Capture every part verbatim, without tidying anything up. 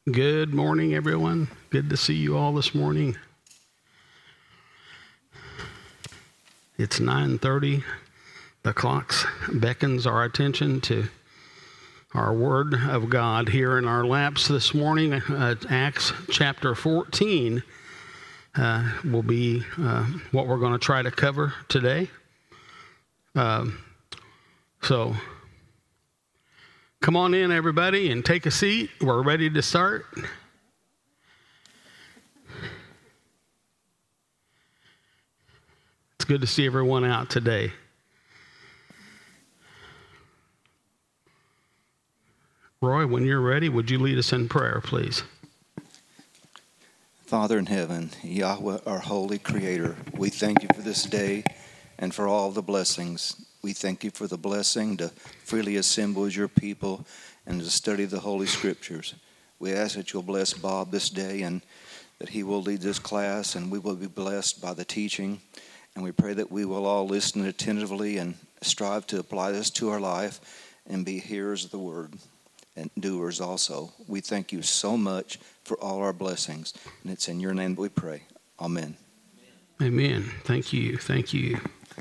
Good morning, everyone. Good to see you all this morning. It's nine thirty. The clock beckons our attention to our Word of God here in our laps this morning. Uh, Acts chapter fourteen uh, will be uh, what we're going to try to cover today. Um, so... Come on in, everybody, and take a seat. We're ready to start. It's good to see everyone out today. Roy, when you're ready, would you lead us in prayer, please? Father in heaven, Yahweh, our holy creator, we thank you for this day and for all the blessings. We thank you for the blessing to freely assemble as your people and to study the Holy Scriptures. We ask that you'll bless Bob this day and that he will lead this class and we will be blessed by the teaching. And we pray that we will all listen attentively and strive to apply this to our life and be hearers of the word and doers also. We thank you so much for all our blessings. And it's in your name that we pray. Amen. Amen. Thank you. Thank you.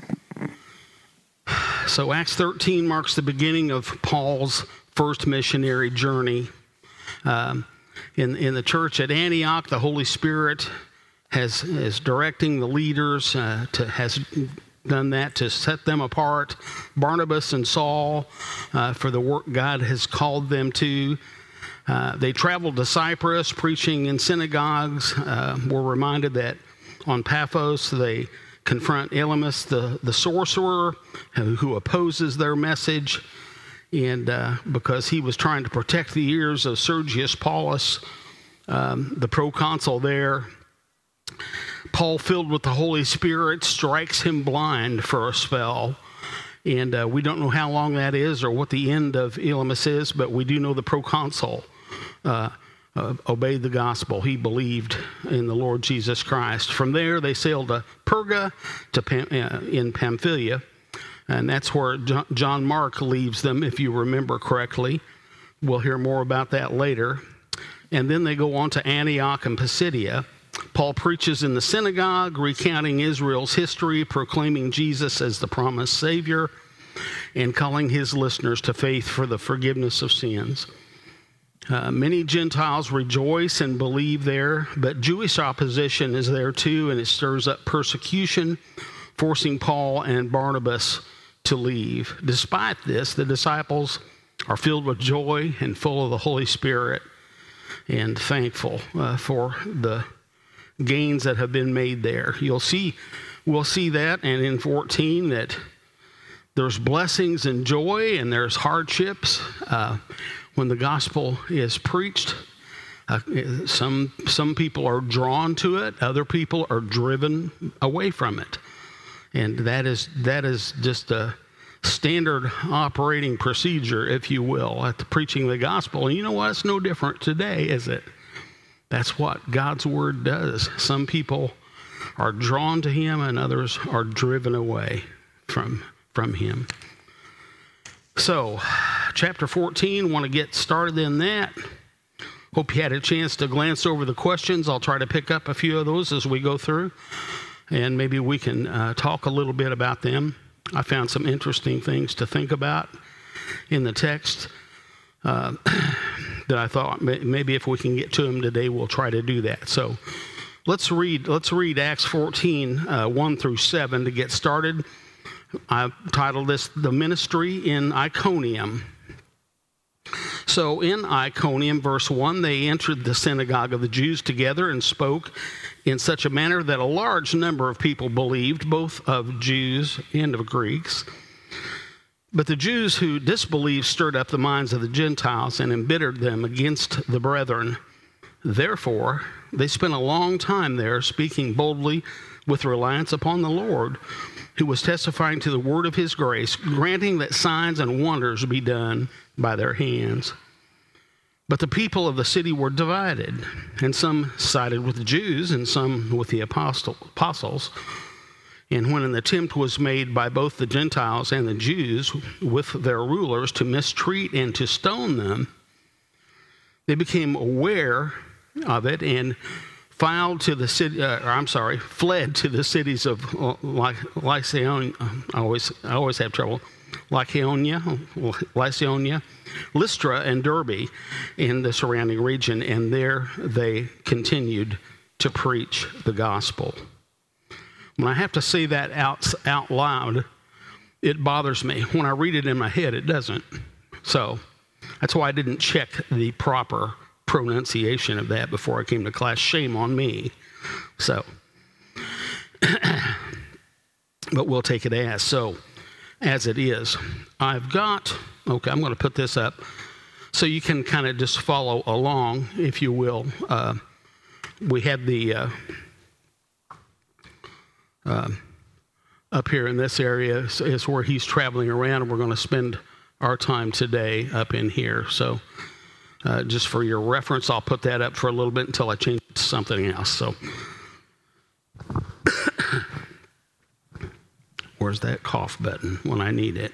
So Acts thirteen marks the beginning of Paul's first missionary journey. Um, in, in the church at Antioch, the Holy Spirit has is directing the leaders, uh, to has done that to set them apart, Barnabas and Saul, uh, for the work God has called them to. Uh, they traveled to Cyprus, preaching in synagogues. Uh, we're reminded that on Paphos, they confront Elymas, the, the sorcerer, who, who opposes their message. And uh, because he was trying to protect the ears of Sergius Paulus, um, the proconsul there, Paul, filled with the Holy Spirit, strikes him blind for a spell. And uh, we don't know how long that is or what the end of Elymas is, but we do know the proconsul uh, Uh, obeyed the gospel. He believed in the Lord Jesus Christ. From there, they sailed to Perga to Pam, uh, in Pamphylia, and that's where John, John Mark leaves them, if you remember correctly. We'll hear more about that later. And then they go on to Antioch and Pisidia. Paul preaches in the synagogue, recounting Israel's history, proclaiming Jesus as the promised Savior, and calling his listeners to faith for the forgiveness of sins. Uh, many Gentiles rejoice and believe there, but Jewish opposition is there too, and it stirs up persecution, forcing Paul and Barnabas to leave. Despite this, the disciples are filled with joy and full of the Holy Spirit and thankful uh, for the gains that have been made there. You'll see, we'll see that, and in fourteen that there's blessings and joy and there's hardships. Uh, When the gospel is preached, uh, some some people are drawn to it, other people are driven away from it. And that is that is just a standard operating procedure, if you will, at the preaching of the gospel. And you know what? It's no different today, is it? That's what God's word does. Some people are drawn to him and others are driven away from, from him. So, chapter fourteen, want to get started in that. Hope you had a chance to glance over the questions. I'll try to pick up a few of those as we go through, and maybe we can uh, talk a little bit about them. I found some interesting things to think about in the text uh, that I thought maybe if we can get to them today, we'll try to do that. So, let's read. Let's read Acts fourteen, uh, one through seven to get started. I've titled this, The Ministry in Iconium. So in Iconium, verse one, they entered the synagogue of the Jews together and spoke in such a manner that a large number of people believed, both of Jews and of Greeks. But the Jews who disbelieved stirred up the minds of the Gentiles and embittered them against the brethren. Therefore, they spent a long time there, speaking boldly with reliance upon the Lord, who was testifying to the word of his grace, granting that signs and wonders be done by their hands. But the people of the city were divided, and some sided with the Jews and some with the apostle, apostles. And when an attempt was made by both the Gentiles and the Jews with their rulers to mistreat and to stone them, They became aware of it and filed to the city, uh, or I'm sorry, fled to the cities of Lycaonia. I always, I always have trouble. Lycaonia, Lycaonia, Lystra, and Derbe in the surrounding region, and there they continued to preach the gospel. When I have to say that out, out loud, it bothers me. When I read it in my head, it doesn't. So that's why I didn't check the proper pronunciation of that before I came to class. Shame on me. So, but we'll take it as so, as it is. I've got, okay, I'm going to put this up so you can kind of just follow along, if you will. Uh, we had the, uh, uh, up here in this area is, is where he's traveling around, and we're going to spend our time today up in here. So uh, just for your reference, I'll put that up for a little bit until I change it to something else. So where's that cough button when I need it?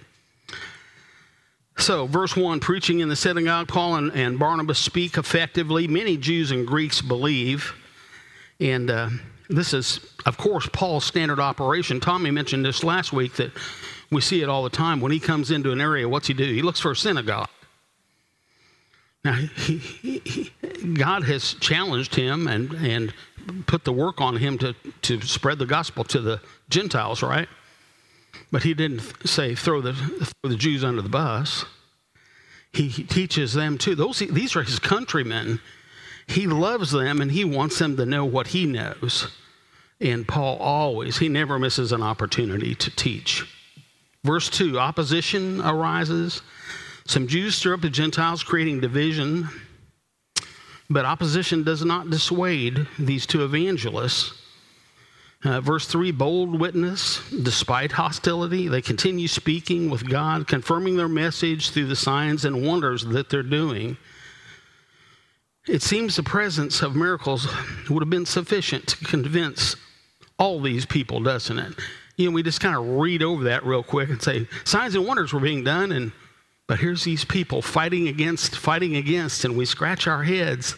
So verse one, preaching in the synagogue, Paul and, and Barnabas speak effectively. Many Jews and Greeks believe. And uh, this is, of course, Paul's standard operation. Tommy mentioned this last week that we see it all the time. When he comes into an area, what's he do? He looks for a synagogue. Now, he, he, he, God has challenged him and, and put the work on him to, to spread the gospel to the Gentiles, right? But he didn't say throw the, throw the Jews under the bus. He, he teaches them too. Those, these are his countrymen. He loves them, and he wants them to know what he knows. And Paul always, he never misses an opportunity to teach. Verse two, opposition arises. Some Jews stir up the Gentiles, creating division. But opposition does not dissuade these two evangelists. Uh, verse three, bold witness, despite hostility, they continue speaking with God, confirming their message through the signs and wonders that they're doing. It seems the presence of miracles would have been sufficient to convince all these people, doesn't it? You know, we just kind of read over that real quick and say, signs and wonders were being done, and but here's these people fighting against, fighting against, and we scratch our heads.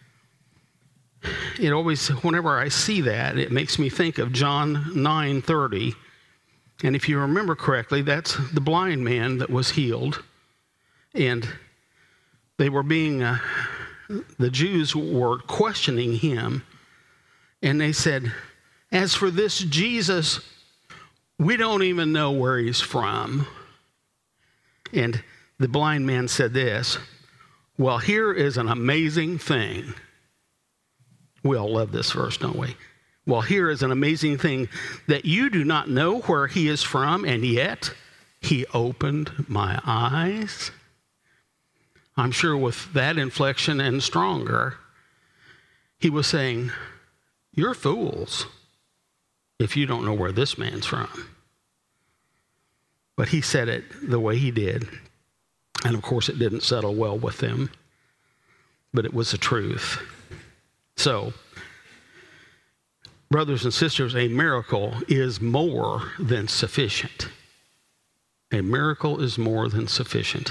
It always, whenever I see that, it makes me think of John nine thirty. And if you remember correctly, that's the blind man that was healed. And they were being, uh, the Jews were questioning him. And they said, as for this Jesus, we don't even know where he's from. And the blind man said this, well, here is an amazing thing. We all love this verse, don't we? Well, here is an amazing thing that you do not know where he is from, and yet he opened my eyes. I'm sure with that inflection and stronger, he was saying, you're fools if you don't know where this man's from. But he said it the way he did. And of course, it didn't settle well with them, but it was the truth. So, brothers and sisters, a miracle is more than sufficient. A miracle is more than sufficient.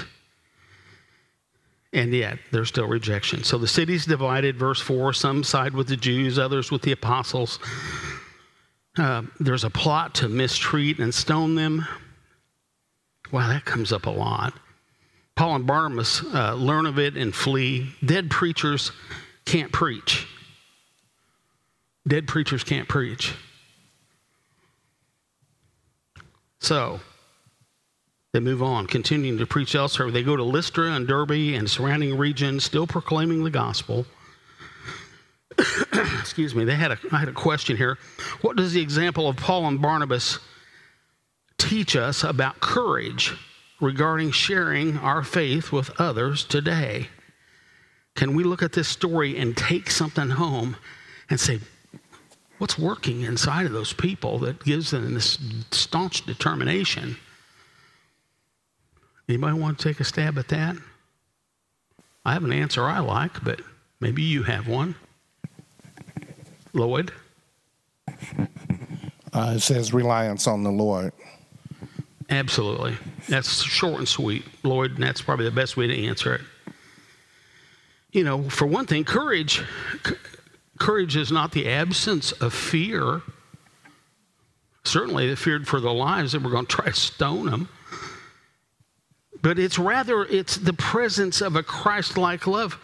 And yet, there's still rejection. So the city's divided, verse four, some side with the Jews, others with the apostles. Uh, there's a plot to mistreat and stone them. Wow, that comes up a lot. Paul and Barnabas uh, learn of it and flee. Dead preachers can't preach. Dead preachers can't preach. So, they move on, continuing to preach elsewhere. They go to Lystra and Derbe and surrounding regions, still proclaiming the gospel. Excuse me, they had a, I had a question here. What does the example of Paul and Barnabas teach us about courage regarding sharing our faith with others today? Can we look at this story and take something home and say, what's working inside of those people that gives them this staunch determination? Anybody want to take a stab at that? I have an answer I like, but maybe you have one. Lloyd? Uh, it says reliance on the Lord. Absolutely. That's short and sweet, Lloyd, and that's probably the best way to answer it. you know, for one thing, courage, c- courage is not the absence of fear. Certainly they feared for their lives that we're going to try to stone them. But it's rather, it's the presence of a Christ-like love.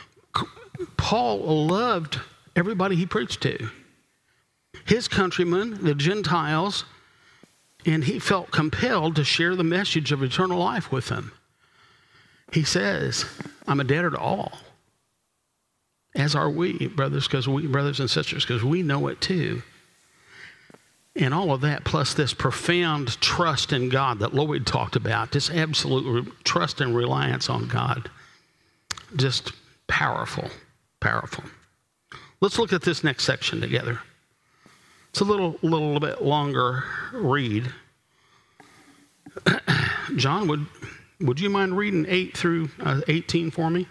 Paul loved everybody he preached to. His countrymen, the Gentiles, and he felt compelled to share the message of eternal life with them. He says, I'm a debtor to all. As are we, brothers, because we, brothers and sisters, because we know it too. And all of that, plus this profound trust in God that Lloyd talked about, this absolute trust and reliance on God. Just powerful, powerful. Let's look at this next section together. It's a little, little bit longer read. John, would would you mind reading eight through uh, eighteen for me?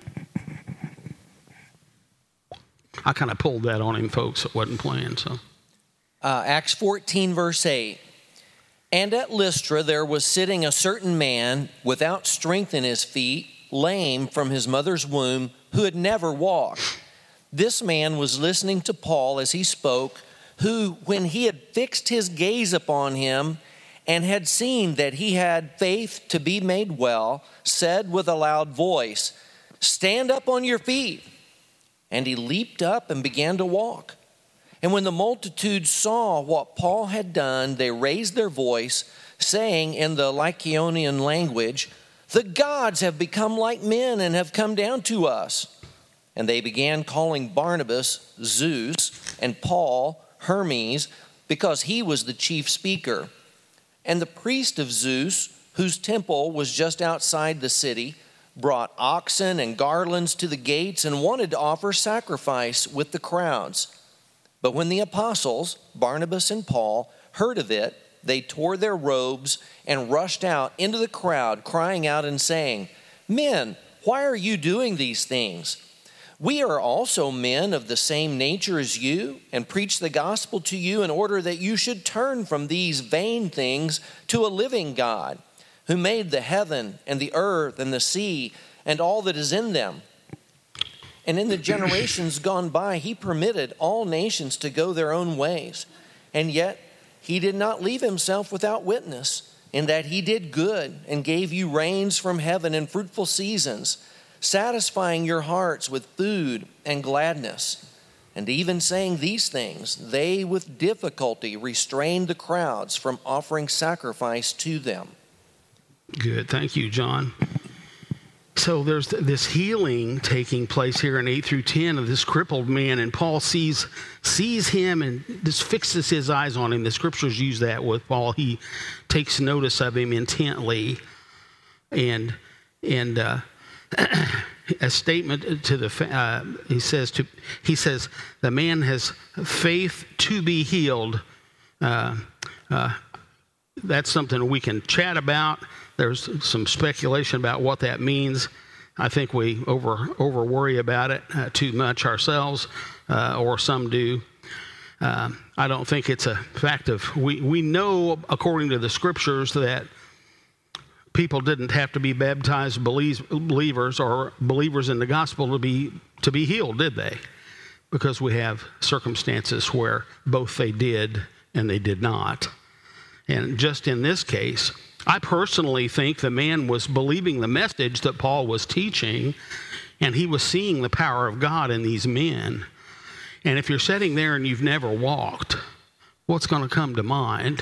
I kind of pulled that on him, folks. It wasn't planned, so. Uh, Acts fourteen, verse eight. And at Lystra there was sitting a certain man without strength in his feet, lame from his mother's womb, who had never walked. This man was listening to Paul as he spoke, who, when he had fixed his gaze upon him and had seen that he had faith to be made well, said with a loud voice, Stand up on your feet. And he leaped up and began to walk. And when the multitude saw what Paul had done, they raised their voice, saying in the Lycaonian language, The gods have become like men and have come down to us. And they began calling Barnabas Zeus and Paul Hermes, because he was the chief speaker. And the priest of Zeus, whose temple was just outside the city, brought oxen and garlands to the gates and wanted to offer sacrifice with the crowds. But when the apostles, Barnabas and Paul, heard of it, they tore their robes and rushed out into the crowd, crying out and saying, Men, why are you doing these things? We are also men of the same nature as you, and preach the gospel to you in order that you should turn from these vain things to a living God, who made the heaven and the earth and the sea and all that is in them. And in the generations gone by, he permitted all nations to go their own ways. And yet he did not leave himself without witness, in that he did good and gave you rains from heaven and fruitful seasons, satisfying your hearts with food and gladness. And even saying these things, they with difficulty restrained the crowds from offering sacrifice to them. Good. Thank you, John. So there's this healing taking place here in eight through ten of this crippled man, and Paul sees sees him and just fixes his eyes on him. The scriptures use that with Paul. He takes notice of him intently, and and uh, a statement to the uh, he says to he says the man has faith to be healed. Uh, uh, that's something we can chat about. There's some speculation about what that means. I think we over over worry about it uh, too much ourselves, uh, or some do. Uh, I don't think it's a fact of, we, we know according to the scriptures that people didn't have to be baptized believers or believers in the gospel to be to be healed, did they? Because we have circumstances where both they did and they did not. And just in this case, I personally think the man was believing the message that Paul was teaching, and he was seeing the power of God in these men. And if you're sitting there and you've never walked, what's going to come to mind?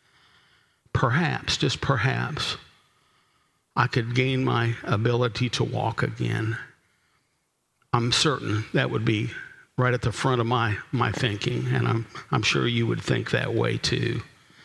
Perhaps, just perhaps, I could gain my ability to walk again. I'm certain that would be right at the front of my, my thinking, and I'm, I'm sure you would think that way too.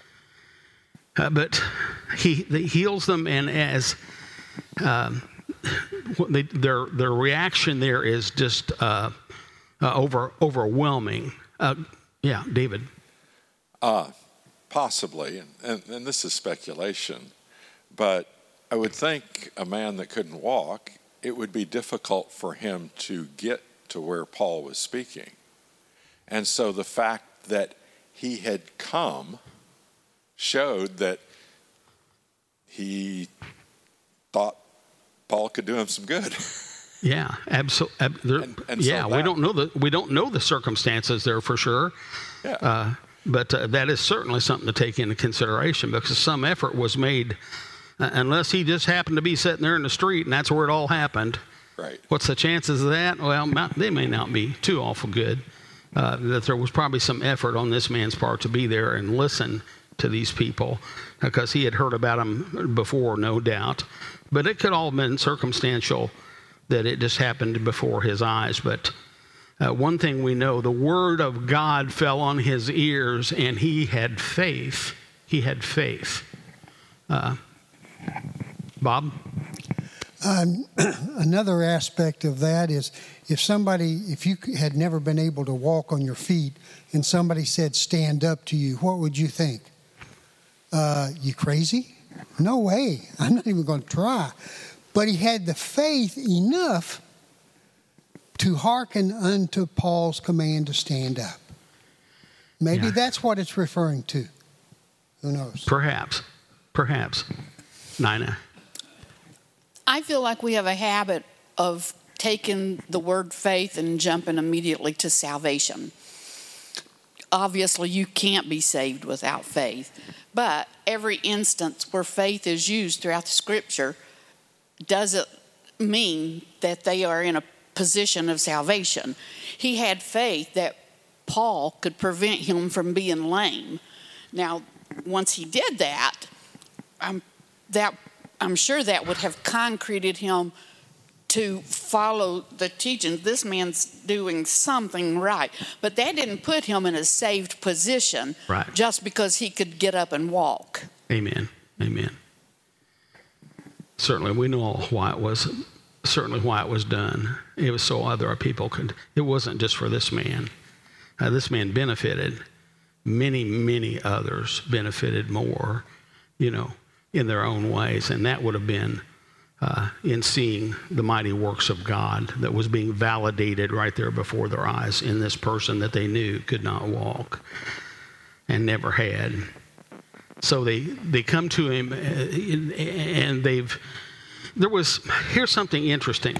Uh, but he, he heals them, and as um, they, their their reaction there is just uh, uh, over overwhelming. Uh, yeah, David. Uh, possibly, and, and, and this is speculation, but I would think a man that couldn't walk, it would be difficult for him to get to where Paul was speaking. And so the fact that he had come showed that he thought Paul could do him some good. Yeah, absolutely. And- and so yeah, we that- don't know the we don't know the circumstances there for sure. Yeah. Uh, but uh, that is certainly something to take into consideration, because some effort was made, uh, unless he just happened to be sitting there in the street and that's where it all happened. Right. What's the chances of that? Well, not, they may not be too awful good. Uh, that there was probably some effort on this man's part to be there and listen to these people, because he had heard about them before, no doubt. But it could all have been circumstantial, that it just happened before his eyes. But uh, one thing we know, the word of God fell on his ears, and he had faith. He had faith. Uh, Bob? Um, another aspect of that is, if somebody, if you had never been able to walk on your feet and somebody said, stand up to you, what would you think? Uh, you crazy? No way. I'm not even going to try. But he had the faith enough to hearken unto Paul's command to stand up. Maybe Yeah. that's what it's referring to. Who knows? Perhaps. Perhaps. Nina? I feel like we have a habit of taking the word faith and jumping immediately to salvation. Obviously, you can't be saved without faith. But every instance where faith is used throughout the Scripture doesn't mean that they are in a position of salvation. He had faith that Paul could prevent him from being lame. Now, once he did that, I'm, that, I'm sure that would have concreted him to follow the teachings. This man's doing something right. But that didn't put him in a saved position, Right. just because he could get up and walk. Amen. Amen. Certainly, we know why it was. Certainly, why it was done. It was so other people could. It wasn't just for this man. Uh, this man benefited. Many, many others benefited more, you know, in their own ways, and that would have been uh, in seeing the mighty works of God that was being validated right there before their eyes in this person that they knew could not walk and never had. So they, they come to him, uh, and they've, there was, here's something interesting.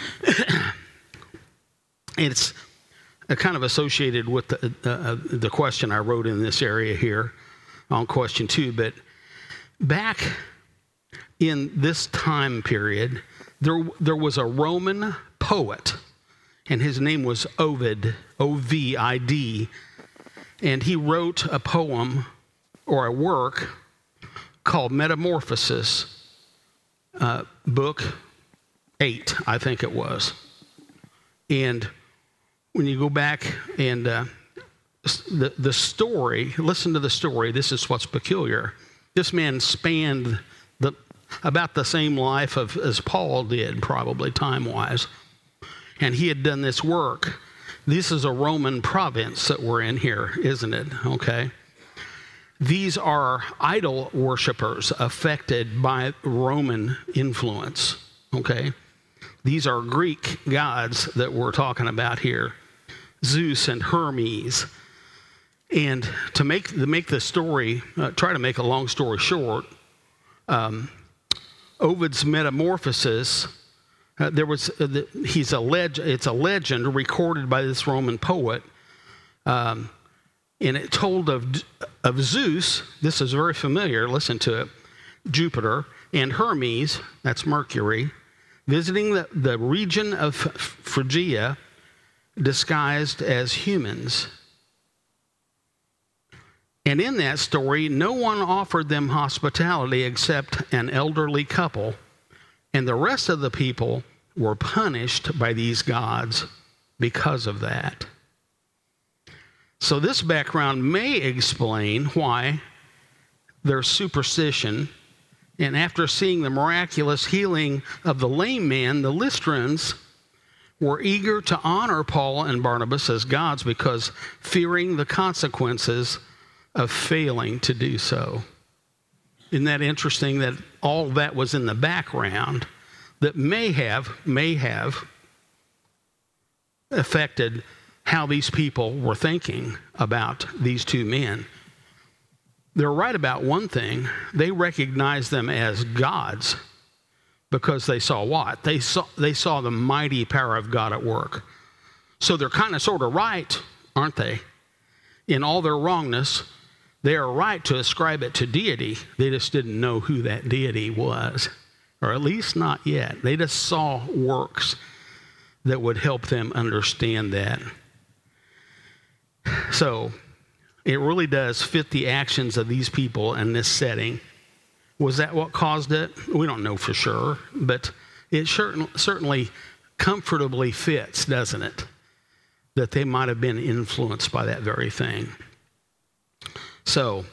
It's uh, kind of associated with the, uh, the question I wrote in this area here on question two, but back in this time period, there, there was a Roman poet, and his name was Ovid, O V I D, and he wrote a poem or a work called Metamorphosis, uh, book eight, I think it was. And when you go back and uh, the, the story, listen to the story, this is what's peculiar. This man spanned the, about the same life of, as Paul did, probably time-wise. And he had done this work. This is a Roman province that we're in here, isn't it? Okay. These are idol worshipers affected by Roman influence, okay? These are Greek gods that we're talking about here, Zeus and Hermes. And to make, to make the story, uh, try to make a long story short, um, Ovid's Metamorphosis, uh, there was, uh, the, he's a leg, it's a legend recorded by this Roman poet, um, and it told of, of Zeus, this is very familiar, listen to it, Jupiter, and Hermes, that's Mercury, visiting the, the region of Phrygia disguised as humans. And in that story, no one offered them hospitality except an elderly couple, and the rest of the people were punished by these gods because of that. So this background may explain why their superstition, and after seeing the miraculous healing of the lame man, the Lystrans were eager to honor Paul and Barnabas as gods because fearing the consequences of failing to do so. Isn't that interesting that all that was in the background that may have, may have affected how these people were thinking about these two men? They're right about one thing. They recognized them as gods, because they saw what? They saw, they saw the mighty power of God at work. So they're kind of sort of right, aren't they? In all their wrongness, they are right to ascribe it to deity. They just didn't know who that deity was, or at least not yet. They just saw works that would help them understand that. So it really does fit the actions of these people in this setting. Was that what caused it? We don't know for sure, but it certainly comfortably fits, doesn't it? That they might have been influenced by that very thing. So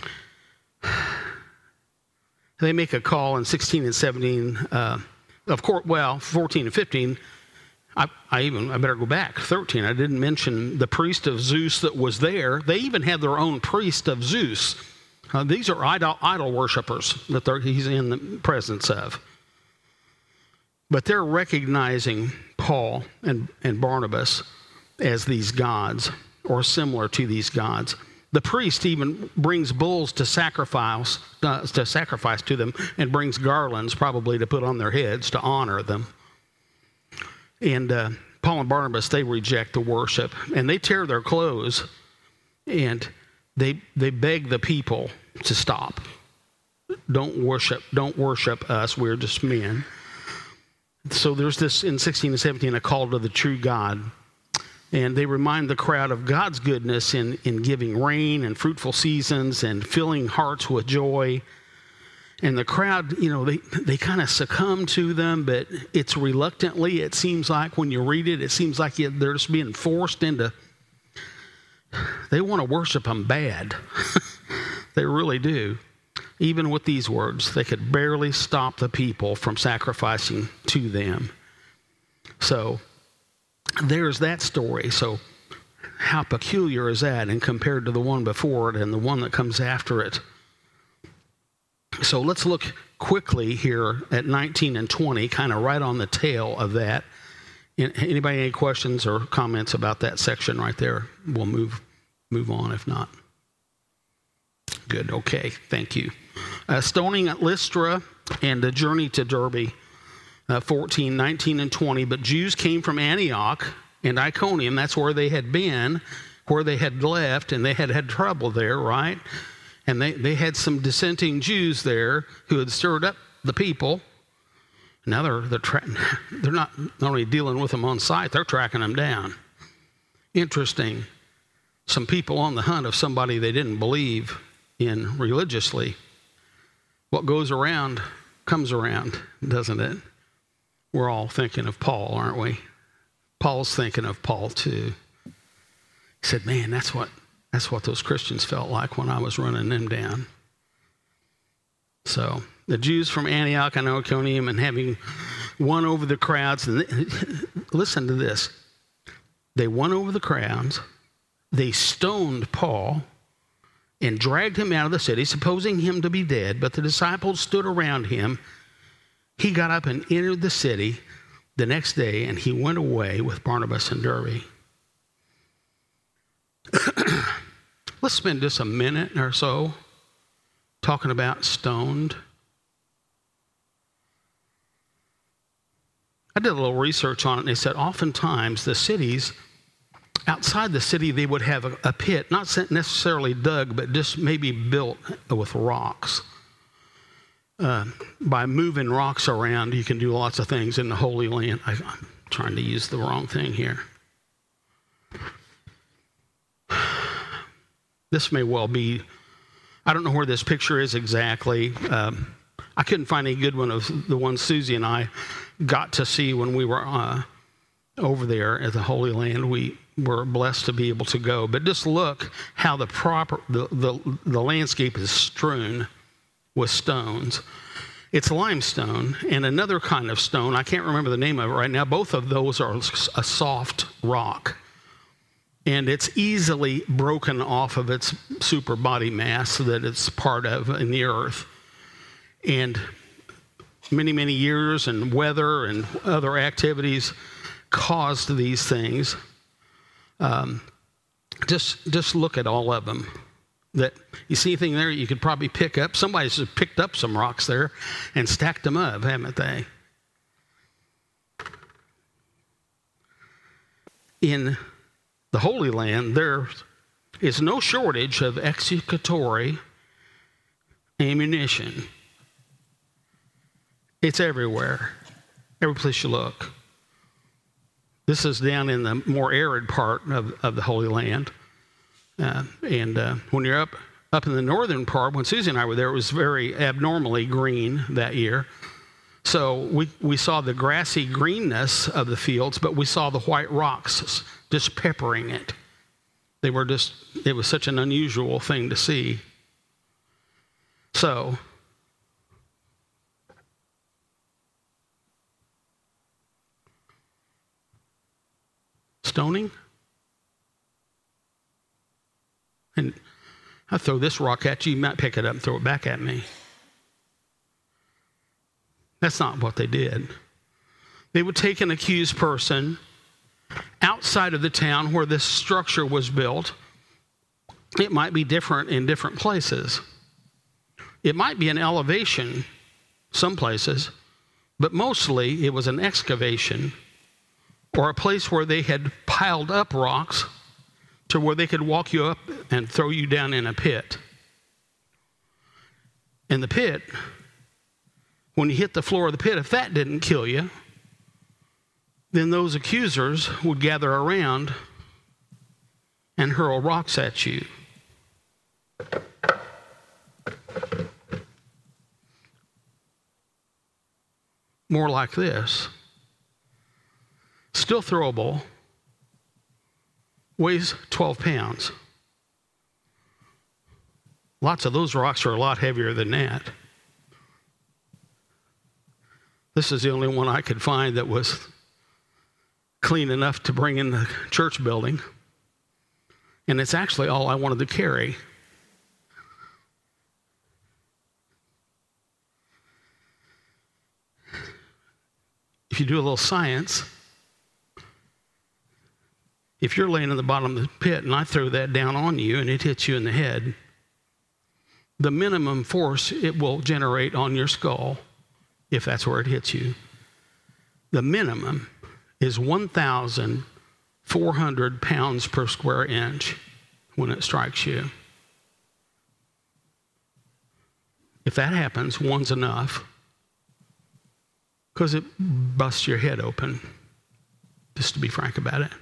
they make a call in sixteen and seventeen. Uh, of course, well, fourteen and fifteen. I, I even I better go back. thirteen. I didn't mention the priest of Zeus that was there. They even had their own priest of Zeus. Uh, these are idol, idol worshipers that he's in the presence of. But they're recognizing Paul and, and Barnabas as these gods, or similar to these gods. The priest even brings bulls to sacrifice, uh, to sacrifice to them, and brings garlands probably to put on their heads to honor them. And uh, Paul and Barnabas, they reject the worship, and they tear their clothes, and they they beg the people to stop. Don't worship, don't worship us, we're just men. So there's this, in sixteen and seventeen, a call to the true God. And they remind the crowd of God's goodness in, in giving rain and fruitful seasons and filling hearts with joy. And the crowd, you know, they, they kind of succumb to them, but it's reluctantly. It seems like when you read it, it seems like they're just being forced into, they want to worship them bad. They really do. Even with these words, they could barely stop the people from sacrificing to them. So there's that story. So how peculiar is that, and compared to the one before it and the one that comes after it? So let's look quickly here at nineteen and twenty, kind of right on the tail of that. Anybody any questions or comments about that section right there? We'll move move on if not. Good, okay, thank you. Uh, stoning at Lystra and the journey to Derbe, uh, fourteen, nineteen, and twenty. But Jews came from Antioch and Iconium, that's where they had been, where they had left, and they had had trouble there, right? And they, they had some dissenting Jews there who had stirred up the people. Now they're they're, tra- they're not, not only dealing with them on site, they're tracking them down. Interesting. Some people on the hunt of somebody they didn't believe in religiously. What goes around comes around, doesn't it? We're all thinking of Paul, aren't we? Paul's thinking of Paul too. He said, man, that's what That's what those Christians felt like when I was running them down. So the Jews from Antioch and Iconium, and having won over the crowds, and they, listen to this. They won over the crowds. They stoned Paul and dragged him out of the city, supposing him to be dead. But the disciples stood around him. He got up and entered the city the next day, and he went away with Barnabas and Derbe. Let's spend just a minute or so talking about stoned. I did a little research on it, and they said oftentimes the cities, outside the city, they would have a, a pit, not necessarily dug, but just maybe built with rocks. Uh, by moving rocks around, you can do lots of things in the Holy Land. I, I'm trying to use the wrong thing here. This may well be, I don't know where this picture is exactly. Um, I couldn't find any good one of the ones Susie and I got to see when we were uh, over there at the Holy Land. We were blessed to be able to go. But just look how the proper the, the, the landscape is strewn with stones. It's limestone and another kind of stone. I can't remember the name of it right now. Both of those are a soft rock. And it's easily broken off of its super body mass that it's part of in the earth. And many, many years and weather and other activities caused these things. Um, just, just look at all of them. That you see anything there you could probably pick up. Somebody's just picked up some rocks there and stacked them up, haven't they? in the Holy Land, there is no shortage of executory ammunition. It's everywhere, every place you look. This is down in the more arid part of, of the Holy Land. Uh, and uh, when you're up, up in the northern part, when Susie and I were there, it was very abnormally green that year. So we, we saw the grassy greenness of the fields, but we saw the white rocks just peppering it. They were just, it was such an unusual thing to see. So, stoning? And I throw this rock at you, you might pick it up and throw it back at me. That's not what they did. They would take an accused person outside of the town where this structure was built. It might be different in different places. It might be an elevation, some places, but mostly it was an excavation or a place where they had piled up rocks to where they could walk you up and throw you down in a pit. And the pit, when you hit the floor of the pit, if that didn't kill you, then those accusers would gather around and hurl rocks at you. More like this. Still throwable, weighs twelve pounds. Lots of those rocks are a lot heavier than that. This is the only one I could find that was clean enough to bring in the church building. And it's actually all I wanted to carry. If you do a little science, if you're laying in the bottom of the pit and I throw that down on you and it hits you in the head, the minimum force it will generate on your skull, if that's where it hits you, the minimum is one thousand four hundred pounds per square inch when it strikes you. If that happens, one's enough, because it busts your head open, just to be frank about it.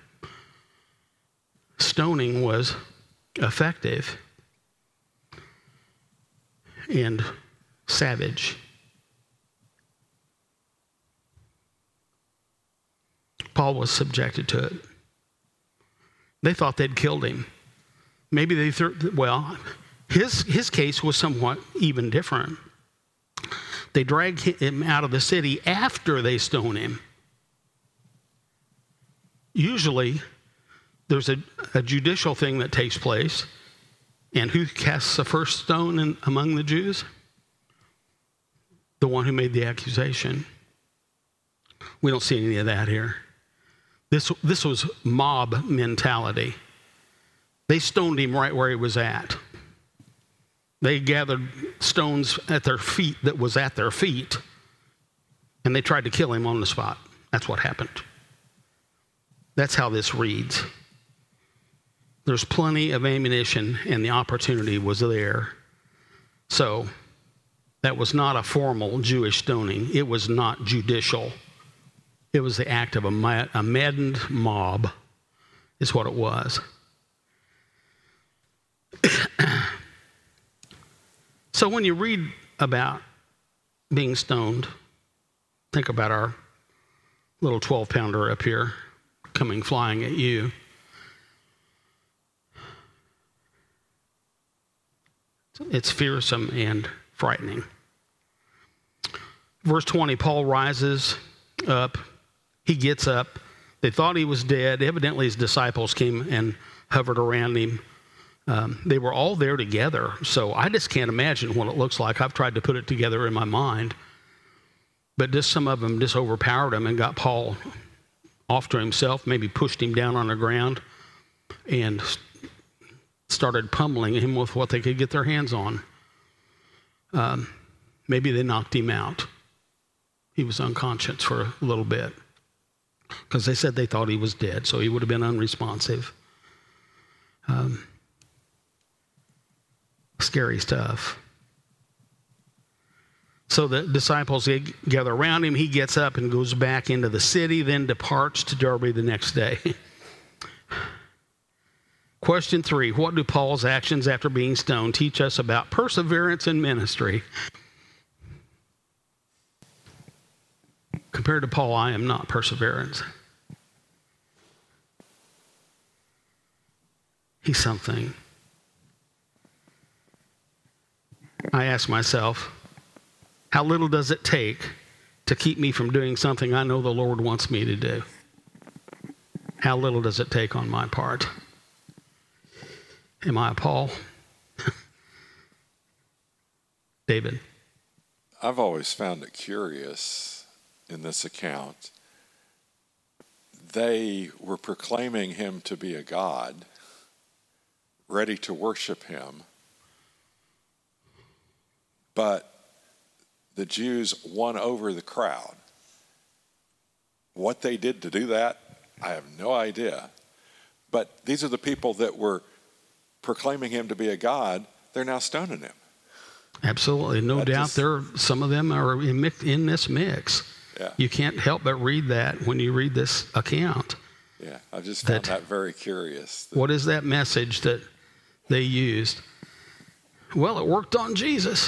Stoning was effective and savage. Paul was subjected to it. They thought they'd killed him. Maybe they thought, well, his, his case was somewhat even different. They dragged him out of the city after they stoned him. Usually, there's a, a judicial thing that takes place. And who casts the first stone in, among the Jews? The one who made the accusation. We don't see any of that here. This, this was mob mentality. They stoned him right where he was at. They gathered stones at their feet that was at their feet, and they tried to kill him on the spot. That's what happened. That's how this reads. There's plenty of ammunition, and the opportunity was there. So that was not a formal Jewish stoning. It was not judicial. It was the act of a, mad, a maddened mob, is what it was. So when you read about being stoned, think about our little twelve-pounder up here coming flying at you. It's fearsome and frightening. Verse twenty, Paul rises up. He gets up. They thought he was dead. Evidently, his disciples came and hovered around him. Um, they were all there together. So I just can't imagine what it looks like. I've tried to put it together in my mind. But just some of them just overpowered him and got Paul off to himself, maybe pushed him down on the ground and started pummeling him with what they could get their hands on. Um, maybe they knocked him out. He was unconscious for a little bit. because they said they thought he was dead, so he would have been unresponsive. Um, scary stuff. So the disciples they gather around him. He gets up and goes back into the city, then departs to Derbe the next day. Question three, what do Paul's actions after being stoned teach us about perseverance in ministry? Compared to Paul, I am not perseverance. He's something. I ask myself, how little does it take to keep me from doing something I know the Lord wants me to do? How little does it take on my part? Am I a Paul? David? I've always found it curious in this account. They were proclaiming him to be a god, ready to worship him, but the Jews won over the crowd. What they did to do that, I have no idea. But these are the people that were proclaiming him to be a god. They're now stoning him. Absolutely. No That doubt just- there, some of them are in, mix- in this mix. Yeah. You can't help but read that when you read this account. Yeah, I just found That- that, very curious. What is that message that they used? Well, it worked on Jesus.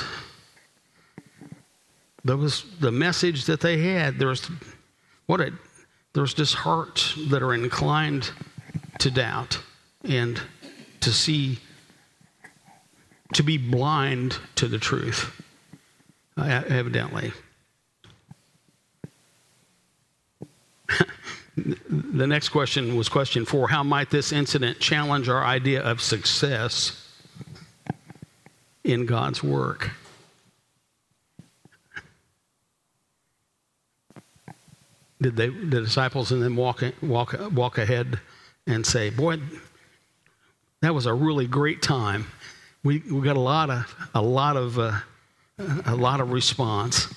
That was the message that they had. There's what it there's just hearts that are inclined to doubt and to see, to be blind to the truth, uh, evidently. The next question was question four. How might this incident challenge our idea of success in God's work? Did they, the disciples and them walk, walk, walk ahead and say, boy, that was a really great time. We, we got a lot of, a lot of, uh, a lot of response.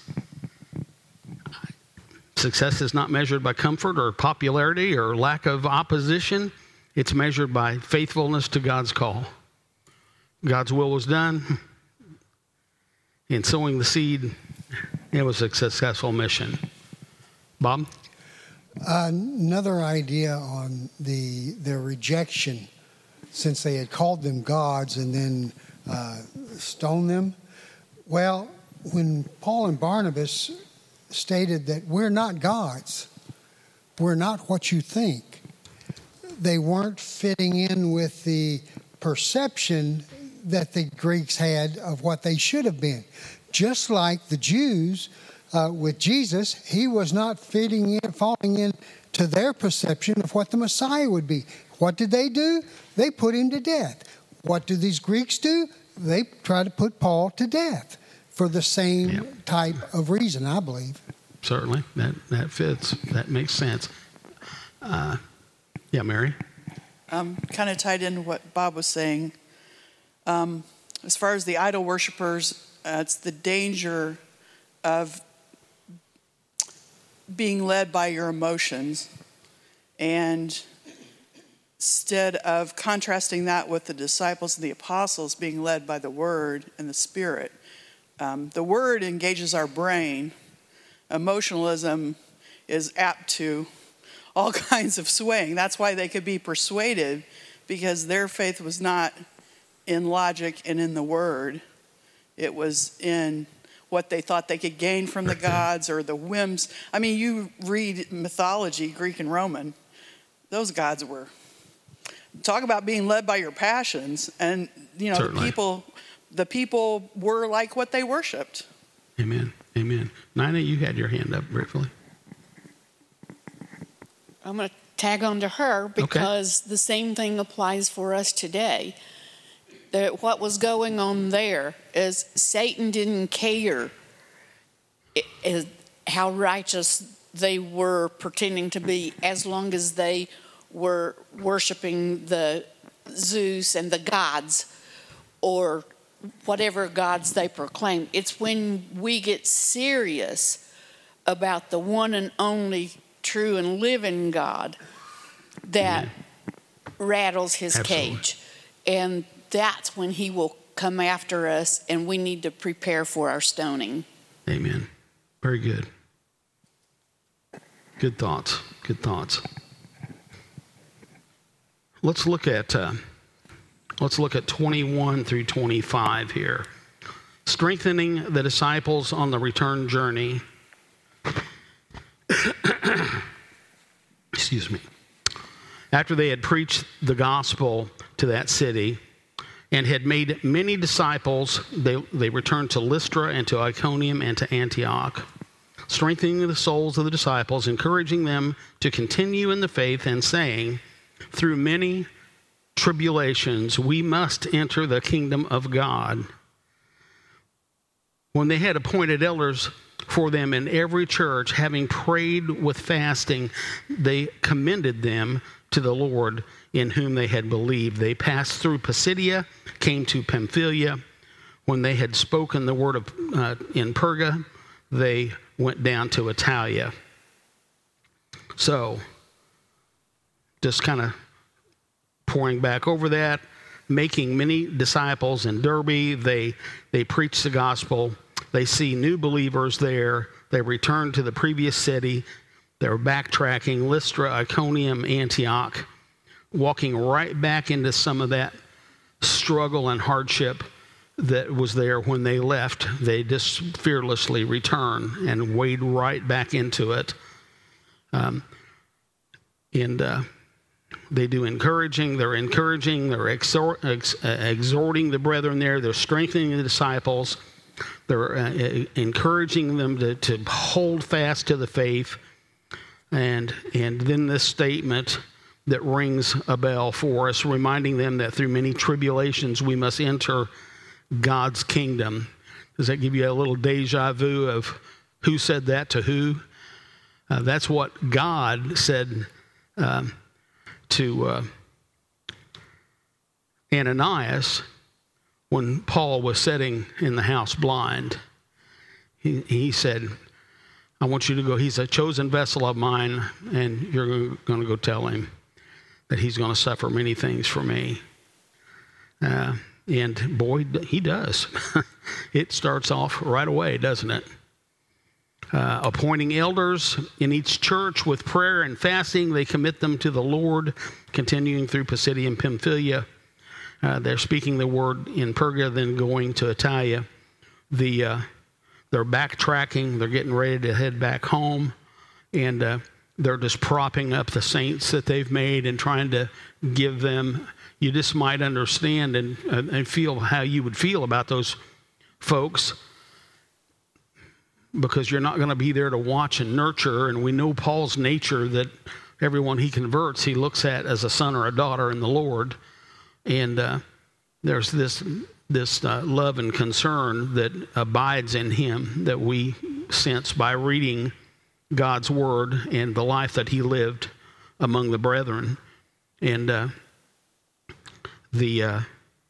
Success is not measured by comfort or popularity or lack of opposition. It's measured by faithfulness to God's call. God's will was done. In sowing the seed, it was a successful mission. Bob? Uh, another idea on the their rejection, since they had called them gods and then uh, stoned them. Well, when Paul and Barnabas stated that we're not gods, we're not what you think, they weren't fitting in with the perception that the Greeks had of what they should have been. Just like the Jews uh, with Jesus, he was not fitting in, falling in to their perception of what the Messiah would be. What did they do? They put him to death. What do these Greeks do? They try to put Paul to death for the same Yep. type of reason, I believe. Certainly, that, that fits. That makes sense. Uh, yeah, Mary? Um, kind of tied into what Bob was saying. Um, as far as the idol worshipers, uh, it's the danger of being led by your emotions, and instead of contrasting that with the disciples and the apostles being led by the Word and the Spirit. Um, the Word engages our brain. Emotionalism is apt to all kinds of swaying. That's why they could be persuaded, because their faith was not in logic and in the Word. It was in what they thought they could gain from the gods or the whims. I mean, you read mythology, Greek and Roman, those gods were, talk about being led by your passions. And, you know, the Certainly. people, the people were like what they worshiped. Amen. Amen. Nina, you had your hand up briefly. I'm going to tag on to her because the same thing applies for us today. That what was going on there is Satan didn't care i- is how righteous they were pretending to be, as long as they were worshiping the Zeus and the gods or whatever gods they proclaim. It's when we get serious about the one and only true and living God that Amen. rattles his Absolutely. cage. And that's when he will come after us, and we need to prepare for our stoning. Amen. Very good. Good thoughts. Good thoughts. Let's look at uh, let's look at twenty-one through twenty-five here. Strengthening the disciples on the return journey. Excuse me. After they had preached the gospel to that city and had made many disciples, they, they returned to Lystra and to Iconium and to Antioch, strengthening the souls of the disciples, encouraging them to continue in the faith, and saying, through many tribulations we must enter the kingdom of God. When they had appointed elders for them in every church, having prayed with fasting, they commended them to the Lord in whom they had believed. They passed through Pisidia, came to Pamphylia. When they had spoken the word of uh, in Perga, they went down to Italia. So, just kind of pouring back over that, making many disciples in Derbe. They they preach the gospel. They see new believers there. They return to the previous city. They're backtracking, Lystra, Iconium, Antioch, walking right back into some of that struggle and hardship that was there when they left. They just fearlessly return and wade right back into it. Um, and uh, they do encouraging. They're encouraging. They're exhort, ex, uh, exhorting the brethren there. They're strengthening the disciples. They're uh, encouraging them to, to hold fast to the faith. And and then this statement that rings a bell for us, reminding them that through many tribulations we must enter God's kingdom. Does that give you a little deja vu of who said that to who? Uh, that's what God said um, to uh, Ananias when Paul was sitting in the house blind. He, he said, I want you to go. He's a chosen vessel of mine, and you're going to go tell him that he's going to suffer many things for me. Uh, and boy, he does. It starts off right away, doesn't it? Uh, appointing elders in each church with prayer and fasting, they commit them to the Lord, continuing through Pisidia and Pamphylia. Uh, they're speaking the word in Perga, then going to Italia. The uh, They're backtracking. They're getting ready to head back home. And uh, they're just propping up the saints that they've made and trying to give them, you just might understand and, uh, and feel how you would feel about those folks, because you're not going to be there to watch and nurture. And we know Paul's nature, that everyone he converts, he looks at as a son or a daughter in the Lord. And uh, there's this... this uh, love and concern that abides in him that we sense by reading God's word and the life that he lived among the brethren. And uh, the uh,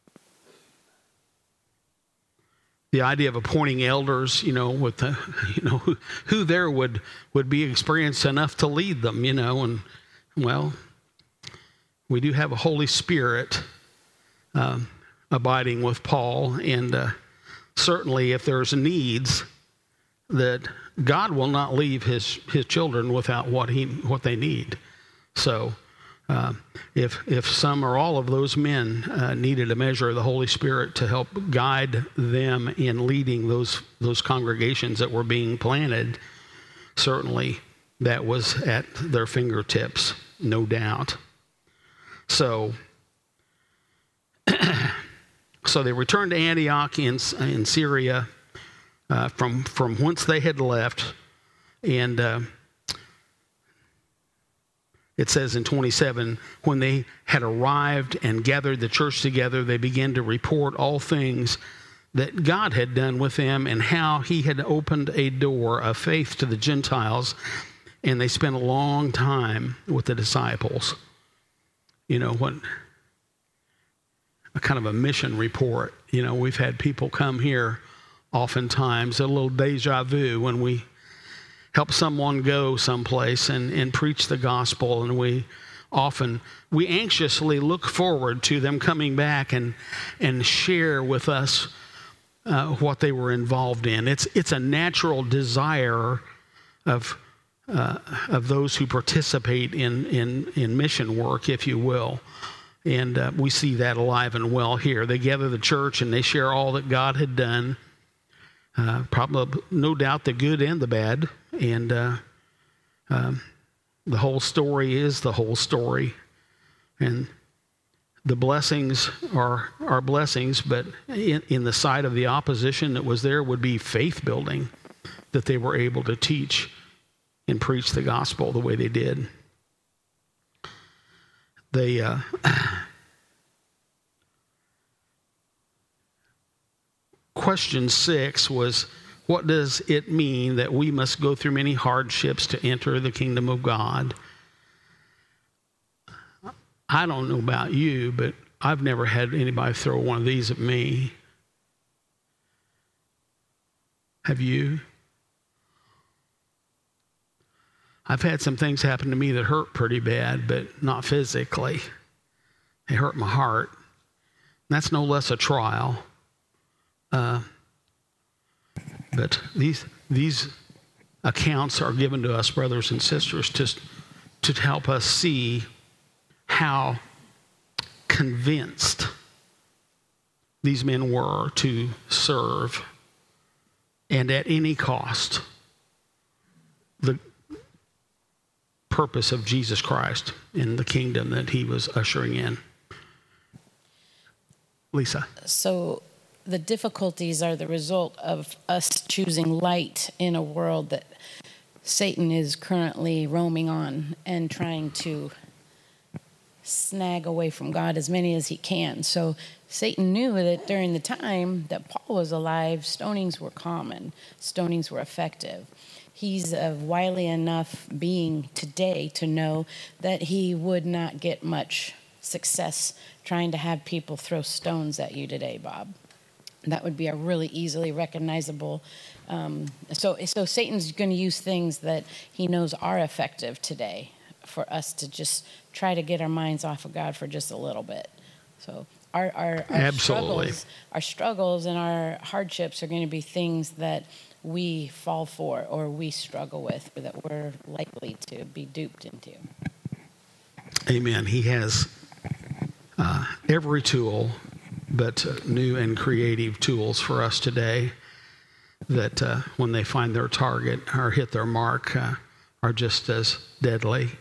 the idea of appointing elders, you know, with the, you know, who, who there would, would be experienced enough to lead them, you know, and well, we do have a Holy Spirit um, abiding with Paul, and uh, certainly if there's needs, that God will not leave his his children without what he what they need. So uh, if if some or all of those men uh, needed a measure of the Holy Spirit to help guide them in leading those those congregations that were being planted, certainly that was at their fingertips, no doubt. So. So they returned to Antioch in, in Syria uh, from, from whence they had left. And uh, it says in twenty-seven, when they had arrived and gathered the church together, they began to report all things that God had done with them and how he had opened a door of faith to the Gentiles. And they spent a long time with the disciples. You know, what... a kind of a mission report. You know, we've had people come here oftentimes, a little deja vu when we help someone go someplace and, and preach the gospel, and we often, we anxiously look forward to them coming back and, and share with us uh, what they were involved in. It's, it's a natural desire of, uh, of those who participate in, in, in mission work, if you will. And uh, we see that alive and well here. They gather the church and they share all that God had done. Uh, probably, no doubt, the good and the bad. And uh, um, the whole story is the whole story. And the blessings are, are blessings, but in, in the side of the opposition that was there would be faith building, that they were able to teach and preach the gospel the way they did. They uh, question six was, what does it mean that we must go through many hardships to enter the kingdom of God? I don't know about you, but I've never had anybody throw one of these at me. Have you? I've had some things happen to me that hurt pretty bad, but not physically. They hurt my heart. That's no less a trial. Uh, but these these accounts are given to us, brothers and sisters, to, to help us see how convinced these men were to serve, and at any cost, the purpose of Jesus Christ in the kingdom that he was ushering in. Lisa. So the difficulties are the result of us choosing light in a world that Satan is currently roaming on and trying to snag away from God as many as he can. So Satan knew that during the time that Paul was alive, stonings were common, stonings were effective. He's a wily enough being today to know that he would not get much success trying to have people throw stones at you today, Bob. That would be a really easily recognizable. Um, so, so Satan's going to use things that he knows are effective today for us to just try to get our minds off of God for just a little bit. So our our, our Absolutely. struggles, our struggles and our hardships are going to be things that we fall for or we struggle with, or that we're likely to be duped into. Amen. He has uh, every tool, but uh, new and creative tools for us today that uh, when they find their target or hit their mark uh, are just as deadly.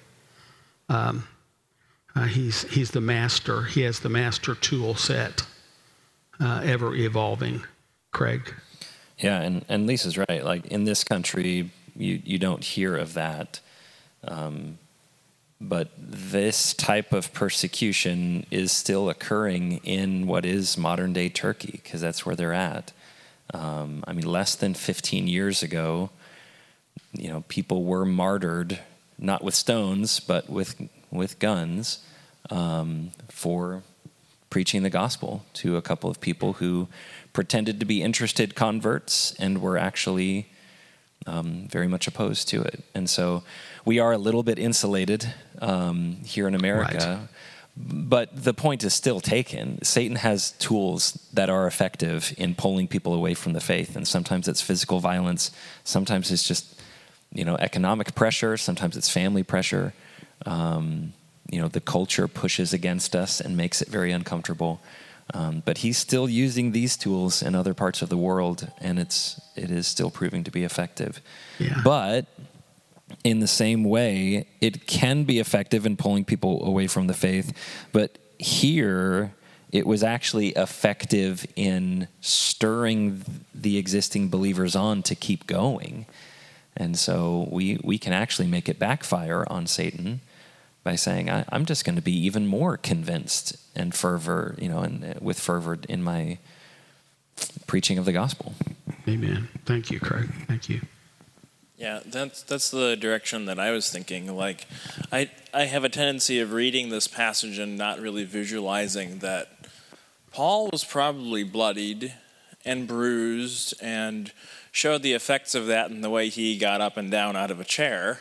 Um, uh, he's he's the master. He has the master tool set, uh, ever evolving. Craig? Yeah, and, and Lisa's right. Like in this country, you, you don't hear of that. Um, but this type of persecution is still occurring in what is modern day Turkey, because that's where they're at. Um, I mean, less than fifteen years ago, you know, people were martyred, not with stones, but with with guns, um, for preaching the gospel to a couple of people who pretended to be interested converts and were actually um, very much opposed to it. And so we are a little bit insulated um, here in America. Right. But the point is still taken. Satan has tools that are effective in pulling people away from the faith. And sometimes it's physical violence. Sometimes it's just, you know, economic pressure. Sometimes it's family pressure. Um, you know, the culture pushes against us and makes it very uncomfortable. Um, but he's still using these tools in other parts of the world, and it's it is still proving to be effective. Yeah. But in the same way, it can be effective in pulling people away from the faith. But here, it was actually effective in stirring the existing believers on to keep going. And so we, we can actually make it backfire on Satan by saying, I, I'm just going to be even more convinced and fervor, you know, and with fervor in my preaching of the gospel. Amen. Thank you, Craig. Thank you. Yeah, that's that's the direction that I was thinking. Like, I I have a tendency of reading this passage and not really visualizing that Paul was probably bloodied and bruised and showed the effects of that in the way he got up and down out of a chair.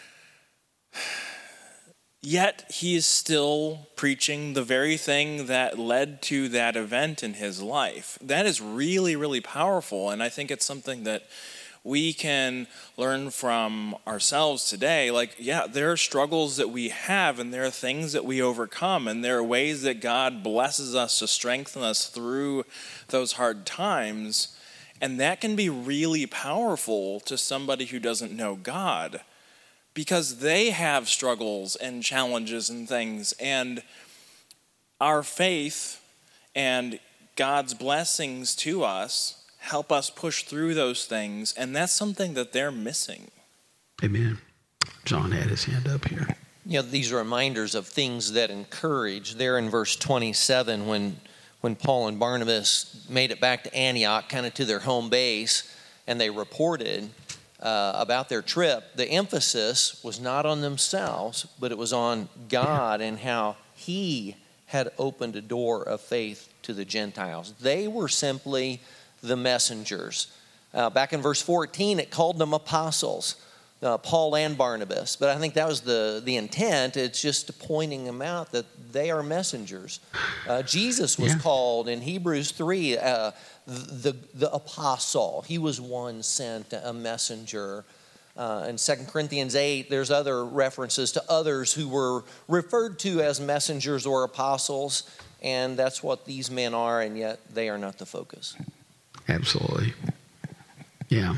Yet he is still preaching the very thing that led to that event in his life. That is really, really powerful, and I think it's something that we can learn from ourselves today. Like, yeah, there are struggles that we have, and there are things that we overcome, and there are ways that God blesses us to strengthen us through those hard times, and that can be really powerful to somebody who doesn't know God, because they have struggles and challenges and things, and our faith and God's blessings to us help us push through those things, and that's something that they're missing. Amen. John had his hand up here. You know, these are reminders of things that encourage. There in verse twenty-seven, when when Paul and Barnabas made it back to Antioch, kind of to their home base, and they reported uh, about their trip, the emphasis was not on themselves, but it was on God and how He had opened a door of faith to the Gentiles. They were simply the messengers. Uh, back in verse fourteen, it called them apostles, uh, Paul and Barnabas. But I think that was the, the intent. It's just pointing them out that they are messengers. Uh, Jesus was Yeah. called in Hebrews three uh, the, the apostle. He was one sent, a messenger. Uh, in Second Corinthians eight, there's other references to others who were referred to as messengers or apostles. And that's what these men are, and yet they are not the focus. Absolutely. Yeah.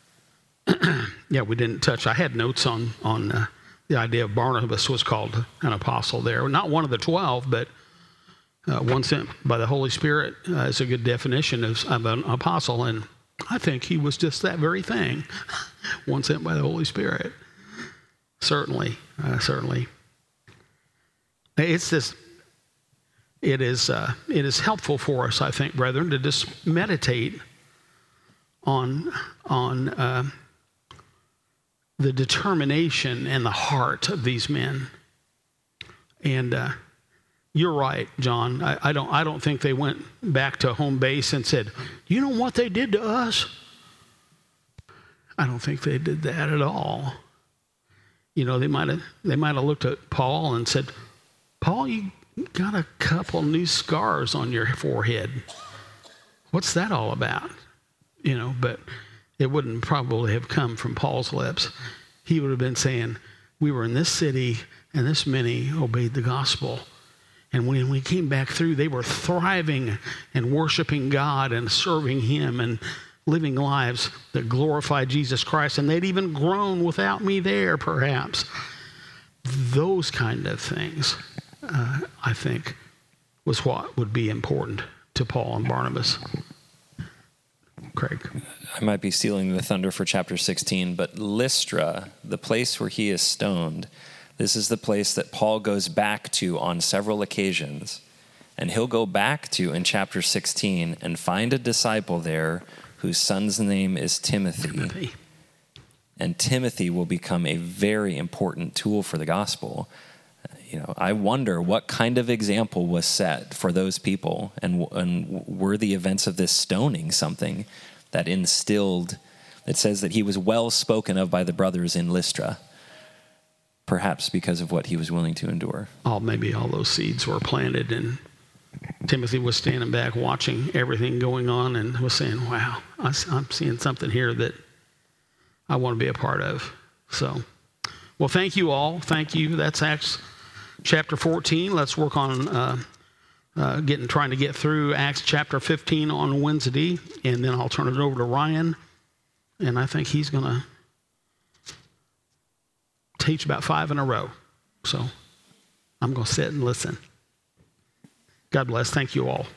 Yeah, we didn't touch. I had notes on on uh, the idea of Barnabas was called an apostle there. Not one of the twelve, but uh, one sent by the Holy Spirit uh, is a good definition of, of an apostle. And I think he was just that very thing. One sent by the Holy Spirit. Certainly. Uh, certainly. It's this. It is uh, it is helpful for us, I think, brethren, to just meditate on on uh, the determination and the heart of these men. And uh, you're right, John. I, I don't I don't think they went back to home base and said, "You know what they did to us?" I don't think they did that at all. You know, they might have they might have looked at Paul and said, "Paul, you got a couple new scars on your forehead. What's that all about?" You know, but it wouldn't probably have come from Paul's lips. He would have been saying, "We were in this city and this many obeyed the gospel. And when we came back through, they were thriving and worshiping God and serving Him and living lives that glorify Jesus Christ. And they'd even grown without me there, perhaps." Those kind of things, uh, I think, was what would be important to Paul and Barnabas. Craig. I might be stealing the thunder for chapter sixteen, but Lystra, the place where he is stoned, this is the place that Paul goes back to on several occasions. And he'll go back to in chapter sixteen and find a disciple there whose son's name is Timothy. Timothy. And Timothy will become a very important tool for the gospel. You know, I wonder what kind of example was set for those people, and, and were the events of this stoning something that instilled, it says that he was well spoken of by the brothers in Lystra, perhaps because of what he was willing to endure. Oh, maybe all those seeds were planted, and Timothy was standing back watching everything going on and was saying, "Wow, I'm seeing something here that I want to be a part of." So, well, thank you all. Thank you. That's Acts chapter fourteen. Let's work on uh, uh, getting, trying to get through Acts chapter fifteen on Wednesday, and then I'll turn it over to Ryan, and I think he's going to teach about five in a row. So I'm going to sit and listen. God bless. Thank you all.